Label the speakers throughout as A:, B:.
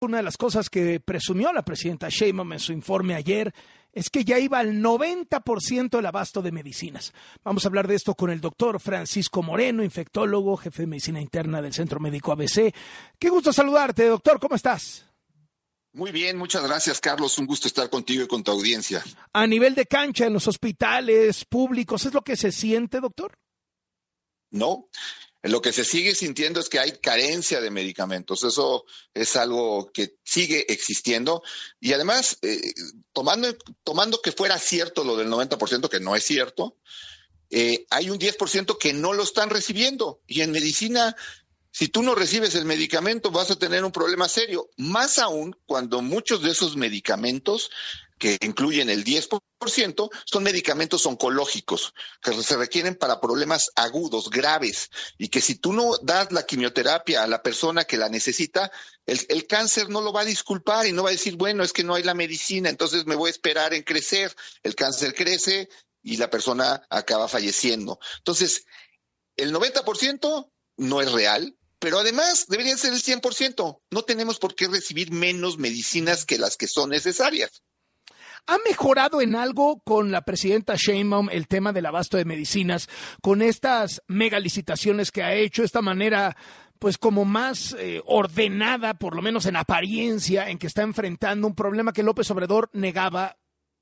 A: Una de las cosas que presumió la presidenta Sheinbaum en su informe ayer es que ya iba al 90% del abasto de medicinas. Vamos a hablar de esto con el doctor Francisco Moreno, infectólogo, jefe de medicina interna del Centro Médico ABC. Qué gusto saludarte, doctor. ¿Cómo estás?
B: Muy bien, muchas gracias, Carlos. Un gusto estar contigo y con tu audiencia.
A: A nivel de cancha, en los hospitales públicos, ¿es lo que se siente, doctor?
B: No, lo que se sigue sintiendo es que hay carencia de medicamentos. Eso es algo que sigue existiendo. Y además, tomando que fuera cierto lo del 90%, que no es cierto, hay un 10% que no lo están recibiendo. Y en medicina, si tú no recibes el medicamento, vas a tener un problema serio. Más aún cuando muchos de esos medicamentos, que incluyen el 10%, son medicamentos oncológicos, que se requieren para problemas agudos, graves, y que si tú no das la quimioterapia a la persona que la necesita, el cáncer no lo va a disculpar y no va a decir, bueno, es que no hay la medicina, entonces me voy a esperar en crecer. El cáncer crece y la persona acaba falleciendo. Entonces, el 90% no es real, pero además deberían ser el 100%. No tenemos por qué recibir menos medicinas que las que son necesarias.
A: ¿Ha mejorado en algo con la presidenta Sheinbaum el tema del abasto de medicinas, con estas megalicitaciones que ha hecho, esta manera pues como más ordenada, por lo menos en apariencia, en que está enfrentando un problema que López Obrador negaba?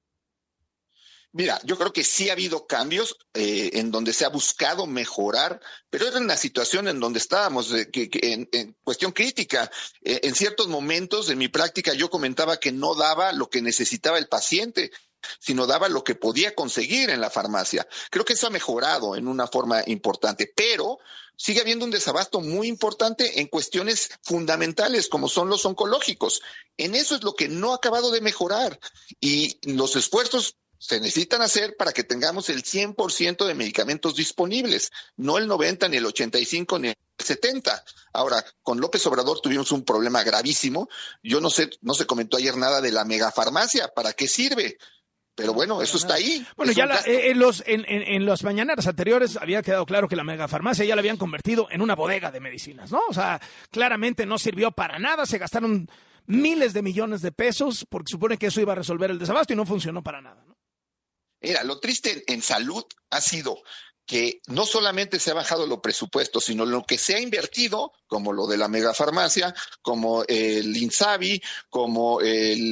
B: Mira, yo creo que sí ha habido cambios en donde se ha buscado mejorar, pero era una situación en donde estábamos en cuestión crítica. En ciertos momentos de mi práctica yo comentaba que no daba lo que necesitaba el paciente, sino daba lo que podía conseguir en la farmacia. Creo que eso ha mejorado en una forma importante, pero sigue habiendo un desabasto muy importante en cuestiones fundamentales como son los oncológicos. En eso es lo que no ha acabado de mejorar y los esfuerzos se necesitan hacer para que tengamos el 100% de medicamentos disponibles, no el 90, ni el 85, ni el 70. Ahora, con López Obrador tuvimos un problema gravísimo. Yo no sé, no se comentó ayer nada de la megafarmacia. ¿Para qué sirve? Pero bueno, eso está ahí.
A: Bueno, ya en las mañaneras anteriores había quedado claro que la megafarmacia ya la habían convertido en una bodega de medicinas, ¿no? O sea, claramente no sirvió para nada, se gastaron miles de millones de pesos porque supone que eso iba a resolver el desabasto y no funcionó para nada, ¿no?
B: Mira, lo triste en salud ha sido que no solamente se ha bajado los presupuestos, sino lo que se ha invertido, como lo de la megafarmacia, como el INSABI, como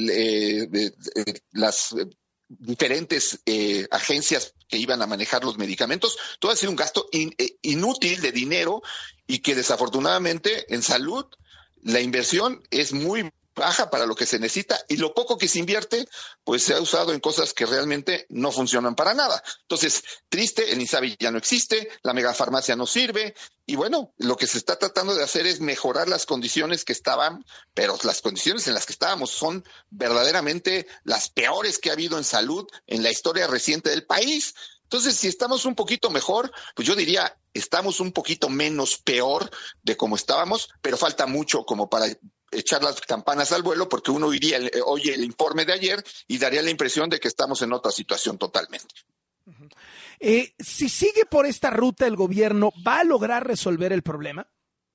B: las diferentes agencias que iban a manejar los medicamentos, todo ha sido un gasto inútil de dinero y que desafortunadamente en salud la inversión es muy baja para lo que se necesita y lo poco que se invierte pues se ha usado en cosas que realmente no funcionan para nada. Entonces, triste, el INSABI ya no existe, la megafarmacia no sirve y bueno, lo que se está tratando de hacer es mejorar las condiciones que estaban, pero las condiciones en las que estábamos son verdaderamente las peores que ha habido en salud en la historia reciente del país. Entonces, si estamos un poquito mejor, pues yo diría, estamos un poquito menos peor de como estábamos, pero falta mucho como para echar las campanas al vuelo, porque uno oye el informe de ayer y daría la impresión de que estamos en otra situación totalmente.
A: Si sigue por esta ruta el gobierno, ¿va a lograr resolver el problema?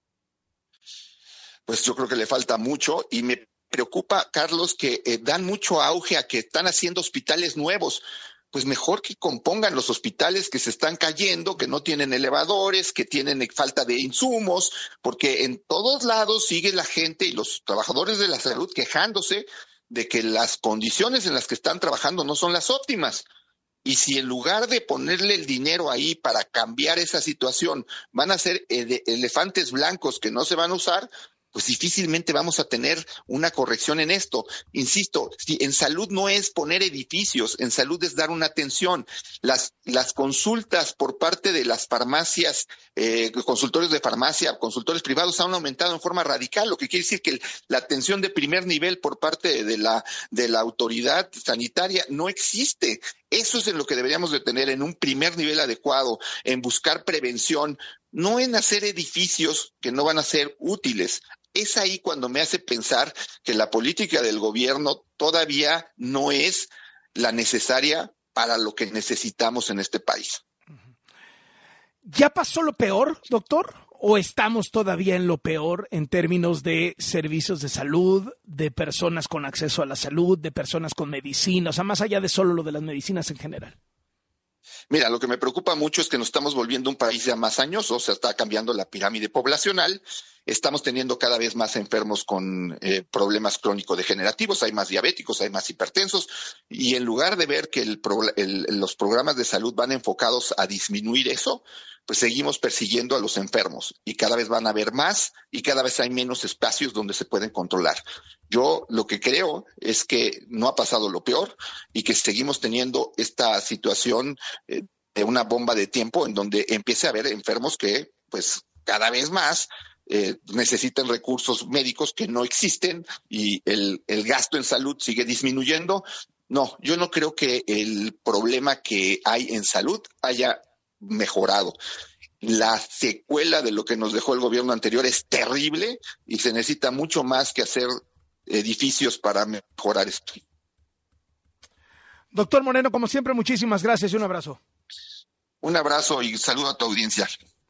B: Pues yo creo que le falta mucho y me preocupa, Carlos, que dan mucho auge a que están haciendo hospitales nuevos. Pues mejor que compongan los hospitales que se están cayendo, que no tienen elevadores, que tienen falta de insumos, porque en todos lados sigue la gente y los trabajadores de la salud quejándose de que las condiciones en las que están trabajando no son las óptimas. Y si en lugar de ponerle el dinero ahí para cambiar esa situación van a ser elefantes blancos que no se van a usar, pues difícilmente vamos a tener una corrección en esto. Insisto, si en salud no es poner edificios, en salud es dar una atención. Las consultas por parte de las farmacias, consultorios de farmacia, consultores privados han aumentado en forma radical, lo que quiere decir que la atención de primer nivel por parte de la autoridad sanitaria no existe. Eso es en lo que deberíamos de tener, en un primer nivel adecuado, en buscar prevención, no en hacer edificios que no van a ser útiles. Es ahí cuando me hace pensar que la política del gobierno todavía no es la necesaria para lo que necesitamos en este país.
A: ¿Ya pasó lo peor, doctor? ¿O estamos todavía en lo peor en términos de servicios de salud, de personas con acceso a la salud, de personas con medicina, o sea, más allá de solo lo de las medicinas en general?
B: Mira, lo que me preocupa mucho es que nos estamos volviendo un país ya más añoso, o sea, está cambiando la pirámide poblacional, estamos teniendo cada vez más enfermos con problemas crónico-degenerativos, hay más diabéticos, hay más hipertensos, y en lugar de ver que los programas de salud van enfocados a disminuir eso, pues seguimos persiguiendo a los enfermos y cada vez van a haber más y cada vez hay menos espacios donde se pueden controlar. Yo lo que creo es que no ha pasado lo peor y que seguimos teniendo esta situación de una bomba de tiempo en donde empiece a haber enfermos que pues cada vez más necesitan recursos médicos que no existen y el gasto en salud sigue disminuyendo. No, yo no creo que el problema que hay en salud haya mejorado. La secuela de lo que nos dejó el gobierno anterior es terrible y se necesita mucho más que hacer edificios para mejorar esto.
A: Doctor Moreno, como siempre, muchísimas gracias y un abrazo.
B: Un abrazo y saludo a tu audiencia.